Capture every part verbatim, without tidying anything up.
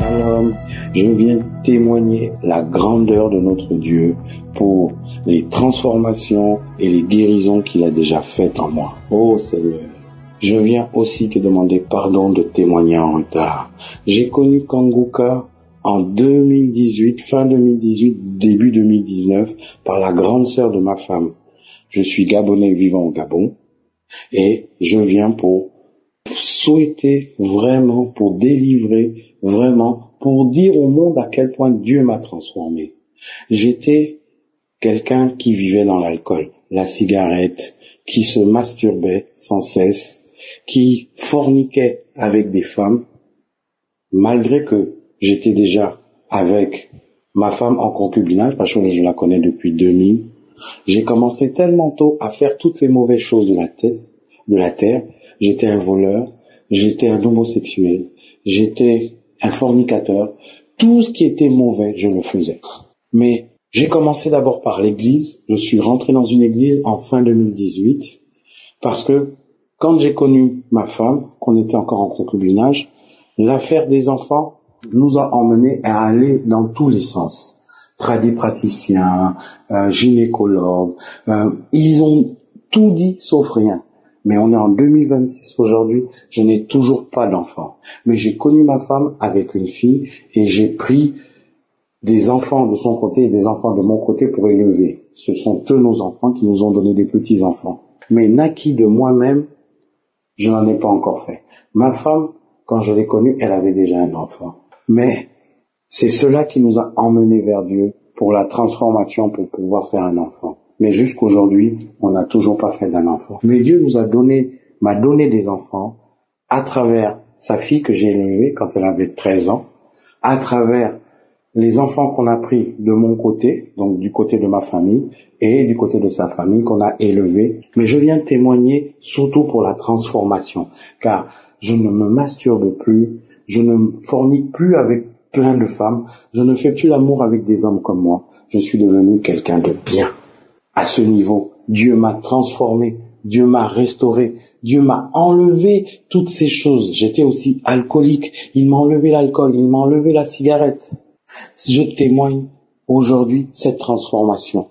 Shalom, je viens témoigner la grandeur de notre Dieu pour les transformations et les guérisons qu'il a déjà faites en moi. Oh Seigneur, je viens aussi te demander pardon de témoigner en retard. J'ai connu Kanguka en deux mille dix-huit, fin deux mille dix-huit, début deux mille dix-neuf, par la grande sœur de ma femme. Je suis Gabonais vivant au Gabon et je viens pour souhaiter vraiment, pour délivrer vraiment, pour dire au monde à quel point Dieu m'a transformé. J'étais quelqu'un qui vivait dans l'alcool, la cigarette, qui se masturbait sans cesse, qui forniquait avec des femmes, malgré que j'étais déjà avec ma femme en concubinage, parce que je la connais depuis deux mille. J'ai commencé tellement tôt à faire toutes les mauvaises choses de la tête, de la terre. J'étais un voleur, j'étais un homosexuel, j'étais un fornicateur. Tout ce qui était mauvais, je le faisais. Mais j'ai commencé d'abord par l'église. Je suis rentré dans une église en fin deux mille dix-huit parce que quand j'ai connu ma femme, qu'on était encore en concubinage, l'affaire des enfants nous a emmenés à aller dans tous les sens. Tradipraticiens, euh, gynécologues, euh, ils ont tout dit sauf rien. Mais on est en deux mille vingt-six aujourd'hui, je n'ai toujours pas d'enfant. Mais j'ai connu ma femme avec une fille et j'ai pris des enfants de son côté et des enfants de mon côté pour élever. Ce sont eux nos enfants qui nous ont donné des petits-enfants. Mais naquis de moi-même, je n'en ai pas encore fait. Ma femme, quand je l'ai connue, elle avait déjà un enfant. Mais c'est cela qui nous a emmenés vers Dieu pour la transformation, pour pouvoir faire un enfant. Mais jusqu'aujourd'hui, on n'a toujours pas fait d'un enfant. Mais Dieu nous a donné, m'a donné des enfants à travers sa fille que j'ai élevée quand elle avait treize ans, à travers les enfants qu'on a pris de mon côté, donc du côté de ma famille, et du côté de sa famille qu'on a élevés. Mais je viens témoigner surtout pour la transformation, car je ne me masturbe plus, je ne fornique plus avec plein de femmes, je ne fais plus l'amour avec des hommes comme moi. Je suis devenu quelqu'un de bien. À ce niveau, Dieu m'a transformé, Dieu m'a restauré, Dieu m'a enlevé toutes ces choses. J'étais aussi alcoolique, il m'a enlevé l'alcool, il m'a enlevé la cigarette. Je témoigne aujourd'hui cette transformation.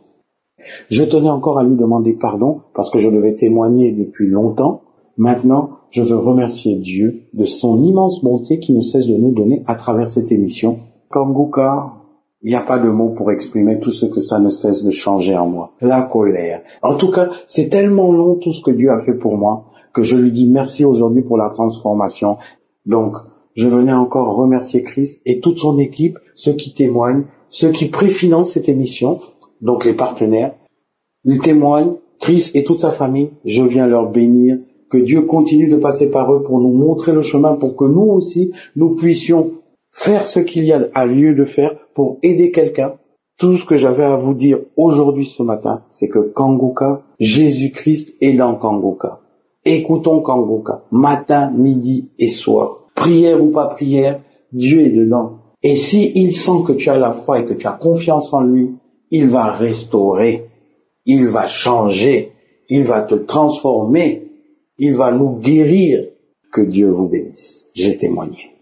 Je tenais encore à lui demander pardon parce que je devais témoigner depuis longtemps. Maintenant, je veux remercier Dieu de son immense bonté qui ne cesse de nous donner à travers cette émission. Kanguka, il n'y a pas de mots pour exprimer tout ce que ça ne cesse de changer en moi. La colère. En tout cas, c'est tellement long tout ce que Dieu a fait pour moi que je lui dis merci aujourd'hui pour la transformation. Donc, je venais encore remercier Christ et toute son équipe, ceux qui témoignent, ceux qui préfinancent cette émission, donc les partenaires. Ils témoignent, Christ et toute sa famille, je viens leur bénir. Que Dieu continue de passer par eux pour nous montrer le chemin, pour que nous aussi, nous puissions faire ce qu'il y a à lieu de faire pour aider quelqu'un. Tout ce que j'avais à vous dire aujourd'hui ce matin, c'est que Kanguka, Jésus-Christ est dans Kanguka. Écoutons Kanguka, matin, midi et soir. Prière ou pas prière, Dieu est dedans. Et si il sent que tu as la foi et que tu as confiance en lui, il va restaurer, il va changer, il va te transformer, il va nous guérir. Que Dieu vous bénisse. J'ai témoigné.